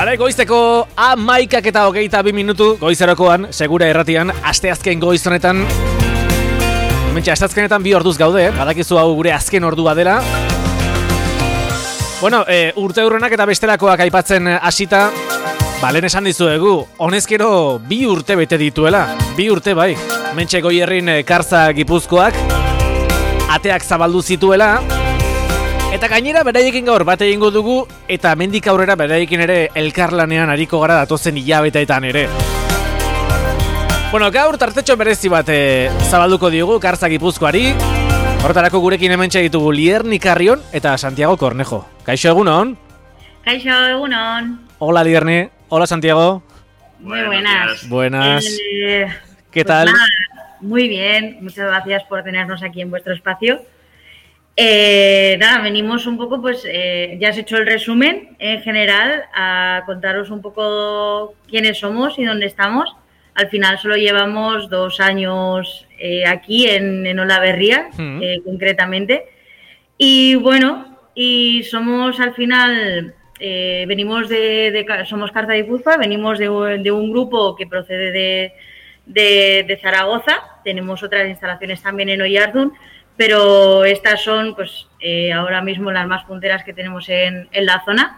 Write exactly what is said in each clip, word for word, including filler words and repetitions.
Bale, goizteko amaikak eta hogeita bi minutu goizerokoan, segura erratian, asteazken goiz honetan. Mentxe, asteazkenetan bi orduz gaude, badakizu hau gure azken ordua dela. Bueno, e, urte hurrenak eta bestelakoak aipatzen hasita, balen esan dizuegu, honezkero bi urte bete dituela, bi urte bai. Mentxe Goierrin Kartza Gipuzkoak, ateak zabaldu zituela, eta gainera beraiekin gaur bat egingo dugu, eta mendik aurrera beraiekin ere elkarlanean ariko gara datozen hilabeteetan ere. Bueno, gaur tartetxo berezi bat e, zabalduko diogu Kartza Gipuzkoari. Horretarako gurekin hementxe ditugu Lierni Carrion eta Santiago Cornejo. Kaixo, egunon? Kaixo, egunon. Hola Lierni, hola Santiago. Muy buenas. Buenas. Eh, ¿Qué pues tal? Nada, muy bien, muchas gracias por tenernos aquí en vuestro espacio. Eh, nada, venimos un poco, pues eh, ya has hecho el resumen en general, a contaros un poco quiénes somos y dónde estamos. Al final solo llevamos dos años eh, aquí en, en Olaberria, mm. eh, concretamente. Y bueno, y somos al final, eh, venimos de, de, somos Kartza Gipuzkoa, venimos de, de un grupo que procede de, de, de Zaragoza. Tenemos otras instalaciones también en Oiartzun, pero estas son pues eh, ahora mismo las más punteras que tenemos en, en la zona,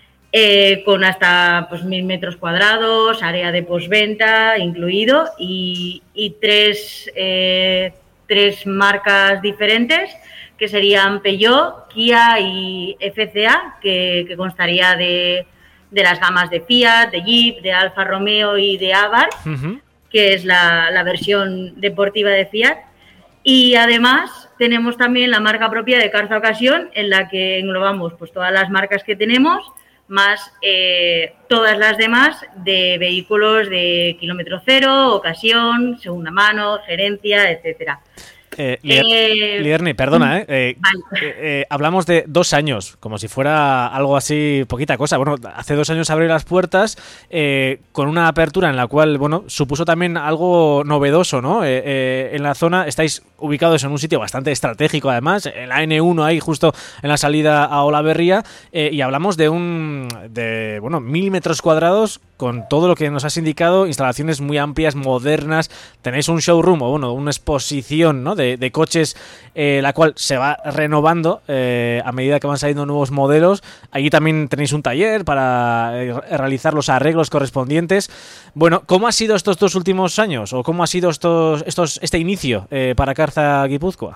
eh, con hasta pues mil metros cuadrados, área de postventa incluido y, y tres, eh, tres marcas diferentes que serían Peugeot, Kia y F C A, que, que constaría de, de las gamas de Fiat, de Jeep, de Alfa Romeo y de Abarth, uh-huh. que es la, la versión deportiva de Fiat. Y además tenemos también la marca propia de Kartza Ocasión, en la que englobamos pues todas las marcas que tenemos, más eh, todas las demás de vehículos de kilómetro cero, ocasión, segunda mano, gerencia, etcétera. Eh, Lier, eh, Lierni, perdona, ¿eh? Eh, vale. eh, eh, hablamos de dos años, como si fuera algo así, poquita cosa. Bueno, hace dos años abrió las puertas eh, con una apertura en la cual, bueno, supuso también algo novedoso, ¿no? Eh, eh, en la zona estáis ubicados en un sitio bastante estratégico, además, en la ene uno ahí, justo en la salida a Olaberria, eh, y hablamos de un, de, bueno, mil metros cuadrados con todo lo que nos has indicado, instalaciones muy amplias, modernas. Tenéis un showroom o, bueno, una exposición, ¿no? De De, de coches, eh, la cual se va renovando eh, a medida que van saliendo nuevos modelos. Allí también tenéis un taller para eh, realizar los arreglos correspondientes. Bueno, ¿cómo ha sido estos dos últimos años? ¿O cómo ha sido estos, estos este inicio eh, para Kartza Gipuzkoa?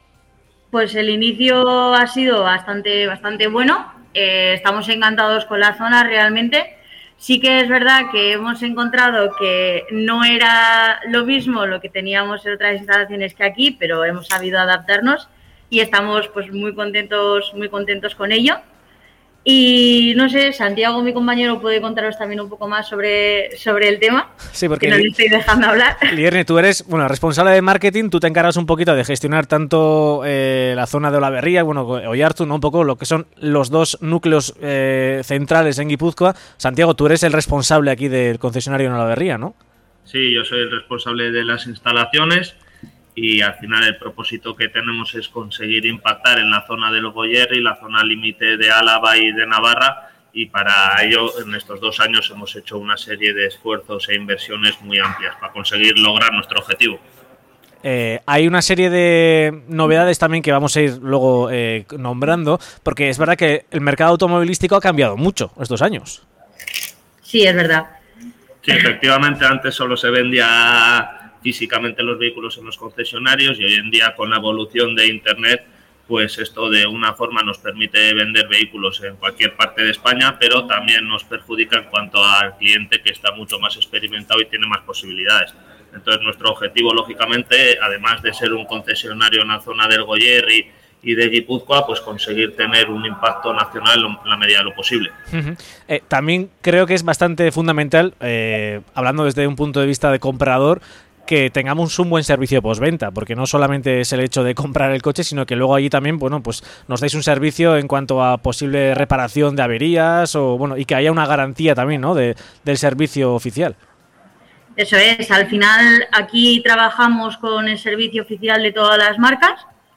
Pues el inicio ha sido bastante, bastante bueno. Eh, estamos encantados con la zona realmente. Sí que es verdad que hemos encontrado que no era lo mismo lo que teníamos en otras instalaciones que aquí, pero hemos sabido adaptarnos y estamos pues muy contentos, muy contentos con ello. Y no sé, Santiago, mi compañero, puede contaros también un poco más sobre, sobre el tema. Sí, porque que no le estoy dejando hablar. Lierni, tú eres bueno, responsable de marketing, tú te encargas un poquito de gestionar tanto eh, la zona de Olaberria, bueno, Oiartzun, ¿no? Un poco lo que son los dos núcleos eh, centrales en Gipuzkoa. Santiago, tú eres el responsable aquí del concesionario en Olaberria, ¿no? Sí, yo soy el responsable de las instalaciones. Y al final el propósito que tenemos es conseguir impactar en la zona del Goierri, la zona límite de Álava y de Navarra, y para ello en estos dos años hemos hecho una serie de esfuerzos e inversiones muy amplias para conseguir lograr nuestro objetivo. Eh, hay una serie de novedades también que vamos a ir luego eh, nombrando, porque es verdad que el mercado automovilístico ha cambiado mucho estos años. Sí, es verdad. Sí, efectivamente, antes solo se vendía físicamente los vehículos en los concesionarios y hoy en día con la evolución de Internet, pues esto de una forma nos permite vender vehículos en cualquier parte de España, pero también nos perjudica en cuanto al cliente que está mucho más experimentado y tiene más posibilidades. Entonces nuestro objetivo, lógicamente, además de ser un concesionario en la zona del Goierri y de Guipúzcoa, pues conseguir tener un impacto nacional en la medida de lo posible. Uh-huh. Eh, también creo que es bastante fundamental, eh, hablando desde un punto de vista de comprador, que tengamos un buen servicio postventa, porque no solamente es el hecho de comprar el coche, sino que luego allí también, bueno, pues nos dais un servicio en cuanto a posible reparación de averías o bueno, y que haya una garantía también, ¿no? de, del servicio oficial. Eso es, al final aquí trabajamos con el servicio oficial de todas las marcas,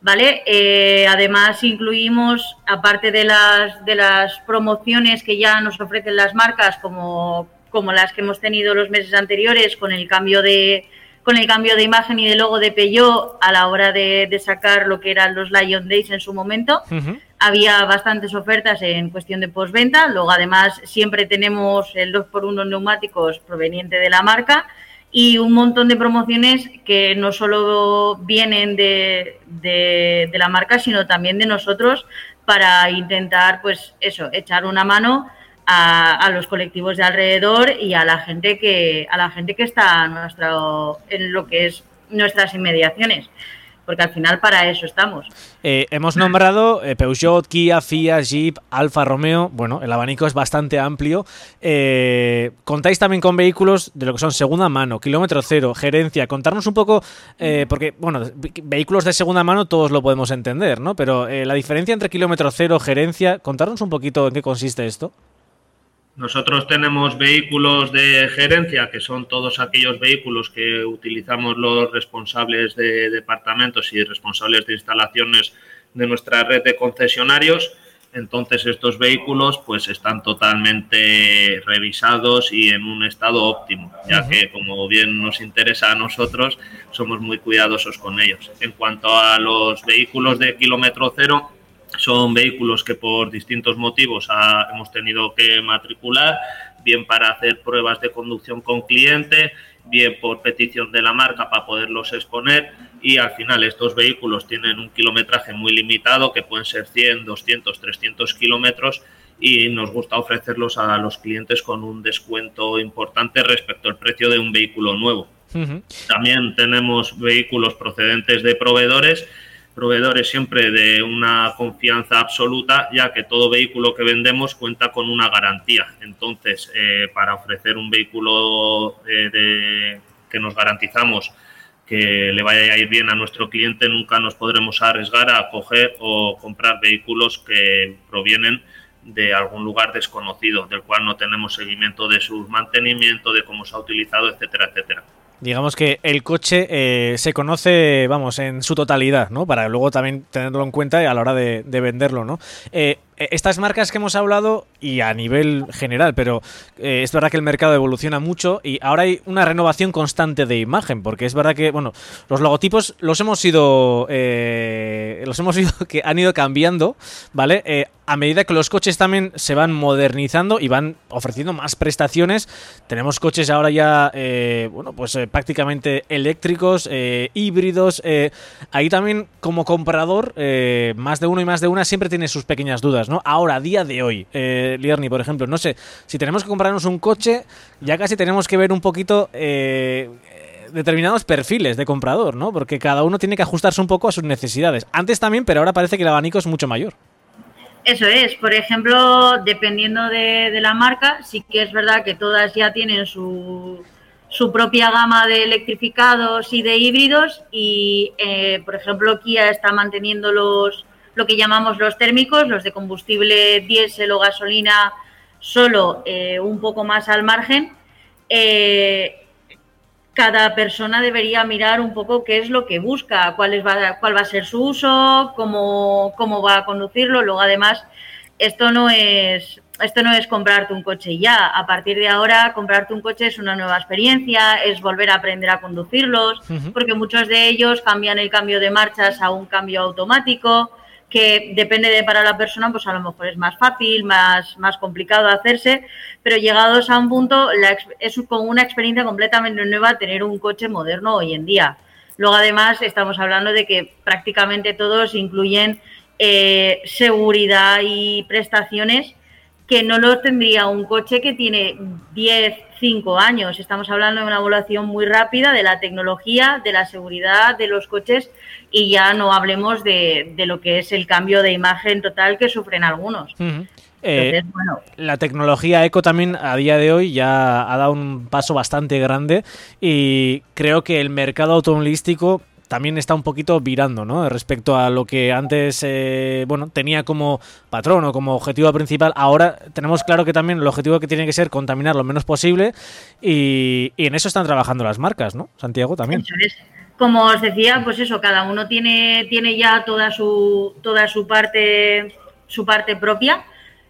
¿vale? Eh, además incluimos, aparte de las, de las promociones que ya nos ofrecen las marcas, como, como las que hemos tenido los meses anteriores con el cambio de, con el cambio de imagen y de logo de Peugeot a la hora de, de sacar lo que eran los Lion Days en su momento, uh-huh. Había bastantes ofertas en cuestión de postventa. Luego, además, siempre tenemos el dos por uno en neumáticos proveniente de la marca y un montón de promociones que no solo vienen de, de, de la marca, sino también de nosotros para intentar, pues eso, echar una mano a, a los colectivos de alrededor y a la gente que a la gente que está en, nuestro, en lo que es nuestras inmediaciones. Porque al final para eso estamos. Eh, hemos nombrado eh, Peugeot, Kia, Fiat, Jeep, Alfa Romeo. Bueno, el abanico es bastante amplio. Eh, contáis también con vehículos de lo que son segunda mano, kilómetro cero, gerencia. Contarnos un poco, eh, porque, bueno, vehículos de segunda mano todos lo podemos entender, ¿no? Pero eh, la diferencia entre kilómetro cero, gerencia, contarnos un poquito en qué consiste esto. Nosotros tenemos vehículos de gerencia, que son todos aquellos vehículos que utilizamos los responsables de departamentos y responsables de instalaciones de nuestra red de concesionarios. Entonces, estos vehículos pues están totalmente revisados y en un estado óptimo, ya que, como bien nos interesa a nosotros, somos muy cuidadosos con ellos. En cuanto a los vehículos de kilómetro cero, son vehículos que por distintos motivos ha, hemos tenido que matricular, bien para hacer pruebas de conducción con cliente, bien por petición de la marca para poderlos exponer, y al final estos vehículos tienen un kilometraje muy limitado, que pueden ser cien, doscientos, trescientos kilómetros, y nos gusta ofrecerlos a los clientes con un descuento importante respecto al precio de un vehículo nuevo. Uh-huh. También tenemos vehículos procedentes de proveedores, proveedores siempre de una confianza absoluta, ya que todo vehículo que vendemos cuenta con una garantía. Entonces, eh, para ofrecer un vehículo eh, de, que nos garantizamos que le vaya a ir bien a nuestro cliente, nunca nos podremos arriesgar a coger o comprar vehículos que provienen de algún lugar desconocido, del cual no tenemos seguimiento de su mantenimiento, de cómo se ha utilizado, etcétera, etcétera. Digamos que el coche eh, se conoce, vamos, en su totalidad, ¿no? Para luego también tenerlo en cuenta a la hora de, de venderlo, ¿no? Eh, estas marcas que hemos hablado, y a nivel general, pero eh, es verdad que el mercado evoluciona mucho y ahora hay una renovación constante de imagen, porque es verdad que, bueno, los logotipos los hemos ido, eh, los hemos ido que han ido cambiando, ¿vale? Eh, a medida que los coches también se van modernizando y van ofreciendo más prestaciones. Tenemos coches ahora ya, eh, bueno, pues eh, prácticamente eléctricos, eh, híbridos. Eh, ahí también, como comprador, eh, más de uno y más de una siempre tiene sus pequeñas dudas, ¿no? Ahora, a día de hoy, eh, Lierni, por ejemplo, no sé, si tenemos que comprarnos un coche, ya casi tenemos que ver un poquito eh, determinados perfiles de comprador, ¿no? Porque cada uno tiene que ajustarse un poco a sus necesidades. Antes también, pero ahora parece que el abanico es mucho mayor. Eso es, por ejemplo, dependiendo de, de la marca, sí que es verdad que todas ya tienen su, su propia gama de electrificados y de híbridos y, eh, por ejemplo, Kia está manteniendo los lo que llamamos los térmicos, los de combustible diésel o gasolina, solo eh, un poco más al margen. Eh, cada persona debería mirar un poco qué es lo que busca, cuál, es, va, cuál va a ser su uso, cómo, cómo va a conducirlo. Luego, además, esto no es esto no es comprarte un coche y ya. A partir de ahora, comprarte un coche es una nueva experiencia, es volver a aprender a conducirlos, uh-huh. porque muchos de ellos cambian el cambio de marchas a un cambio automático, que depende de para la persona, pues a lo mejor es más fácil, más, más complicado hacerse, pero llegados a un punto la, es como una experiencia completamente nueva tener un coche moderno hoy en día. Luego, además, estamos hablando de que prácticamente todos incluyen eh, seguridad y prestaciones que no lo tendría un coche que tiene diez, cinco años. Estamos hablando de una evolución muy rápida de la tecnología, de la seguridad de los coches y ya no hablemos de, de lo que es el cambio de imagen total que sufren algunos. Uh-huh. Entonces, eh, bueno. La tecnología eco también a día de hoy ya ha dado un paso bastante grande y creo que el mercado automovilístico también está un poquito virando, ¿no? Respecto a lo que antes eh, bueno, tenía como patrón o como objetivo principal. Ahora tenemos claro que también el objetivo que tiene que ser contaminar lo menos posible y, y en eso están trabajando las marcas, ¿no? Santiago, también. Eso es. como os decía, pues eso, cada uno tiene, tiene ya toda su, toda su parte, su parte propia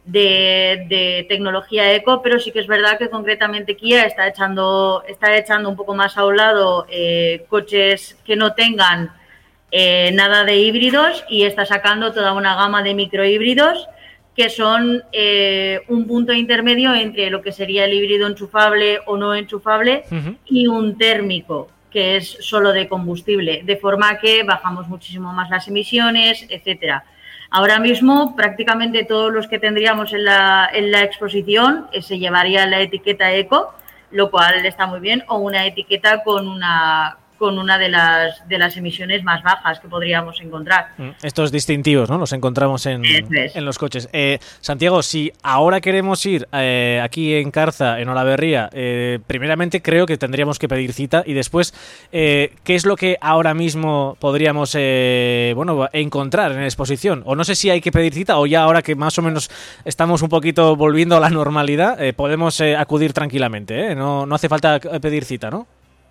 de, de tecnología eco, pero sí que es verdad que concretamente Kia está echando, está echando un poco más a un lado eh, coches que no tengan eh, nada de híbridos y está sacando toda una gama de microhíbridos que son eh, un punto intermedio entre lo que sería el híbrido enchufable o no enchufable uh-huh. y un térmico, que es solo de combustible, de forma que bajamos muchísimo más las emisiones, etcétera. Ahora mismo, prácticamente todos los que tendríamos en la, en la exposición eh, se llevaría la etiqueta eco, lo cual está muy bien, o una etiqueta con una... con una de las de las emisiones más bajas que podríamos encontrar. Estos distintivos, ¿no? Los encontramos en, es. en los coches. Eh, Santiago, si ahora queremos ir eh, aquí en Carza, en Olaverría, eh, primeramente creo que tendríamos que pedir cita y después, eh, ¿qué es lo que ahora mismo podríamos eh, bueno, encontrar en la exposición? O no sé si hay que pedir cita o ya ahora que más o menos estamos un poquito volviendo a la normalidad, eh, podemos eh, acudir tranquilamente, ¿eh? No, no hace falta pedir cita, ¿no?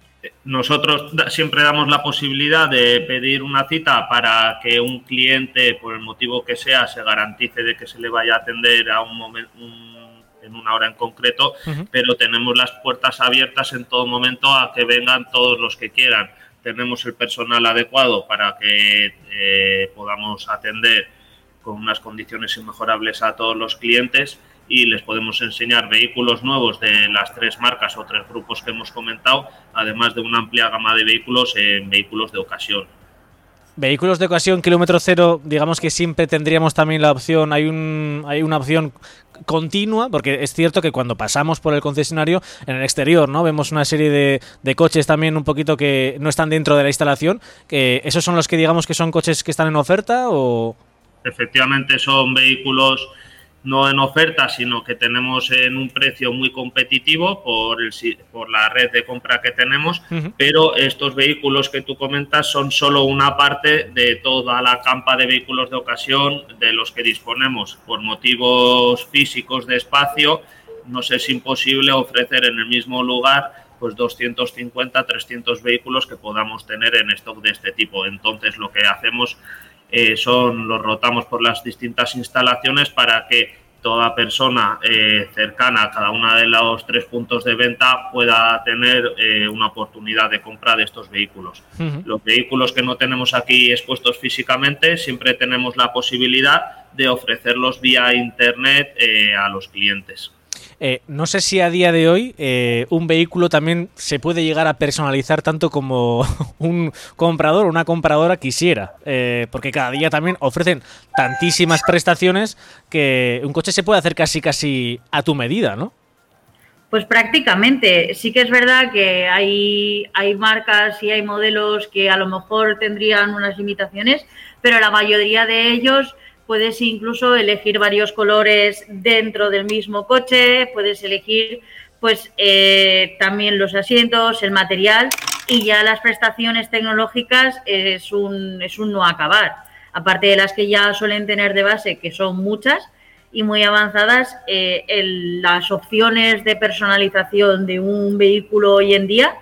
Nosotros siempre damos la posibilidad de pedir una cita para que un cliente, por el motivo que sea, se garantice de que se le vaya a atender a un momento, un, en una hora en concreto, uh-huh. pero tenemos las puertas abiertas en todo momento a que vengan todos los que quieran. Tenemos el personal adecuado para que eh, podamos atender con unas condiciones inmejorables a todos los clientes y les podemos enseñar vehículos nuevos de las tres marcas o tres grupos que hemos comentado, además de una amplia gama de vehículos en vehículos de ocasión. Vehículos de ocasión, kilómetro cero, digamos que siempre tendríamos también la opción, hay un hay una opción continua, porque es cierto que cuando pasamos por el concesionario, en el exterior, ¿no? Vemos una serie de, de coches también un poquito que no están dentro de la instalación, que ¿esos son los que digamos que son coches que están en oferta o...? Efectivamente son vehículos no en oferta, sino que tenemos en un precio muy competitivo por, el, por la red de compra que tenemos, uh-huh. pero estos vehículos que tú comentas son solo una parte de toda la campa de vehículos de ocasión de los que disponemos. Por motivos físicos de espacio, nos es imposible ofrecer en el mismo lugar pues doscientos cincuenta, trescientos vehículos que podamos tener en stock de este tipo. Entonces, lo que hacemos Eh, son los rotamos por las distintas instalaciones para que toda persona eh, cercana a cada uno de los tres puntos de venta pueda tener eh, una oportunidad de compra de estos vehículos. Uh-huh. Los vehículos que no tenemos aquí expuestos físicamente, siempre tenemos la posibilidad de ofrecerlos vía internet eh, a los clientes. Eh, no sé si a día de hoy eh, un vehículo también se puede llegar a personalizar tanto como un comprador o una compradora quisiera, eh, porque cada día también ofrecen tantísimas prestaciones que un coche se puede hacer casi casi a tu medida, ¿no? Pues prácticamente. Sí que es verdad que hay, hay marcas y hay modelos que a lo mejor tendrían unas limitaciones, pero la mayoría de ellos... Puedes incluso elegir varios colores dentro del mismo coche, puedes elegir pues eh, también los asientos, el material y ya las prestaciones tecnológicas es un, es un no acabar. Aparte de las que ya suelen tener de base, que son muchas y muy avanzadas, eh, el, las opciones de personalización de un vehículo hoy en día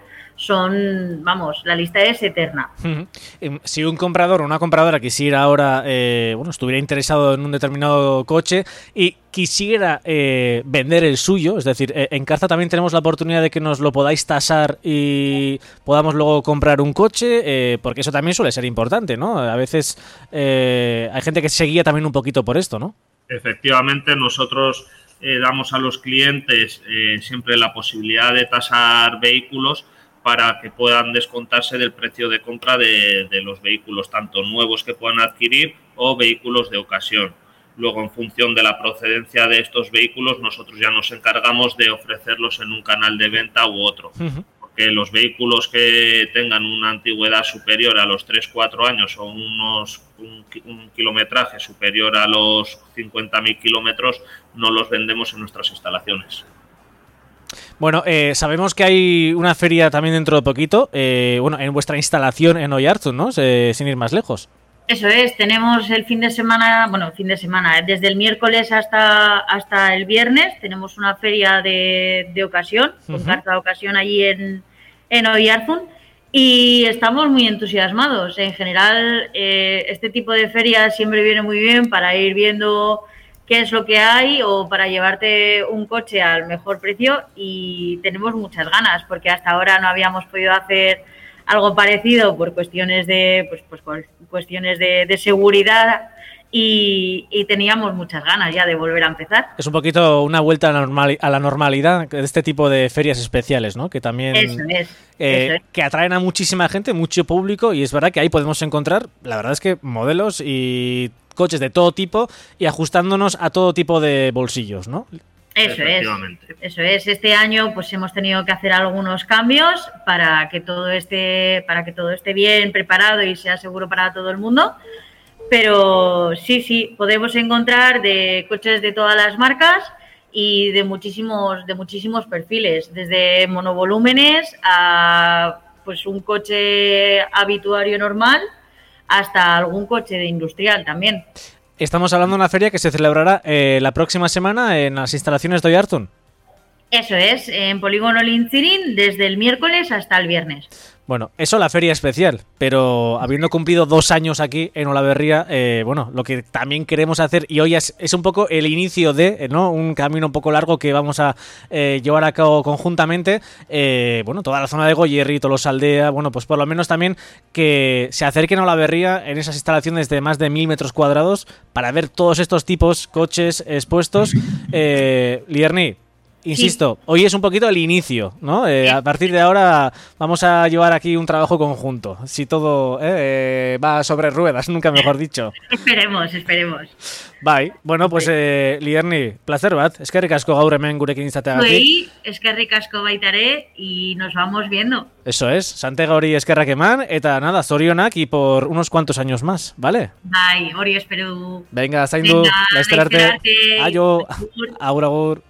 son, vamos, la lista es eterna. Uh-huh. Si un comprador o una compradora quisiera ahora, eh, bueno, estuviera interesado en un determinado coche y quisiera eh, vender el suyo, es decir, eh, en Carza también tenemos la oportunidad de que nos lo podáis tasar y podamos luego comprar un coche, eh, porque eso también suele ser importante, ¿no? A veces eh, hay gente que se guía también un poquito por esto, ¿no? Efectivamente, nosotros eh, damos a los clientes eh, siempre la posibilidad de tasar vehículos para que puedan descontarse del precio de compra de, de los vehículos, tanto nuevos que puedan adquirir o vehículos de ocasión. Luego, en función de la procedencia de estos vehículos, nosotros ya nos encargamos de ofrecerlos en un canal de venta u otro. Uh-huh. Porque los vehículos que tengan una antigüedad superior a los tres cuatro años o unos, un, un kilometraje superior a los cincuenta mil kilómetros, no los vendemos en nuestras instalaciones. Bueno, eh, sabemos que hay una feria también dentro de poquito, eh, bueno, en vuestra instalación en Oiartzun, ¿no? Eh, sin ir más lejos. Eso es, tenemos el fin de semana, bueno, fin de semana, desde el miércoles hasta hasta el viernes, tenemos una feria de, de ocasión, uh-huh. con carta de ocasión allí en, en Oiartzun, Y estamos muy entusiasmados. En general, eh, este tipo de ferias siempre viene muy bien para ir viendo qué es lo que hay o para llevarte un coche al mejor precio, y tenemos muchas ganas porque hasta ahora no habíamos podido hacer algo parecido por cuestiones de pues, pues por cuestiones de, de seguridad y, y teníamos muchas ganas ya de volver a empezar. Es un poquito una vuelta a la, normal, a la normalidad de este tipo de ferias especiales, ¿no? Que también eso es, eh, eso es. que atraen a muchísima gente, mucho público, y es verdad que ahí podemos encontrar, la verdad es que modelos y coches de todo tipo y ajustándonos a todo tipo de bolsillos, ¿no? Eso es, eso es. Este año pues hemos tenido que hacer algunos cambios para que todo esté, para que todo esté bien preparado y sea seguro para todo el mundo. Pero sí, sí, podemos encontrar de coches de todas las marcas y de muchísimos, de muchísimos perfiles, desde monovolúmenes a pues un coche habituario normal hasta algún coche de industrial también. Estamos hablando de una feria que se celebrará eh, la próxima semana en las instalaciones de Oiartzun. Eso es, en Polígono Lintzirin, desde el miércoles hasta el viernes. Bueno, eso la feria especial, pero habiendo cumplido dos años aquí en Olaberria, eh, bueno, lo que también queremos hacer, y hoy es, es un poco el inicio de, ¿no? Un camino un poco largo que vamos a eh, llevar a cabo conjuntamente, eh, bueno, toda la zona de Goierri, Tolosaldea, bueno, pues por lo menos también que se acerquen a Olaberria en esas instalaciones de más de mil metros cuadrados para ver todos estos tipos, coches expuestos. Eh, Lierni, insisto, sí. Hoy es un poquito el inicio, ¿no? Eh, a partir de ahora vamos a llevar aquí un trabajo conjunto. Si todo eh, va sobre ruedas, nunca mejor dicho. Esperemos, esperemos. Bai, bueno, pues eh, Lierni, placer bat. Eskerrik asko gaur hemen gurekin izateagatik. Sí, eskerrik asko baitare y nos vamos viendo. Eso es, Santega hori eskerrak eman, eta nada, zorionak y por unos cuantos años más, ¿vale? Bai, hori espero du. Venga, zaindu, laizter arte. Aio, agur, agur.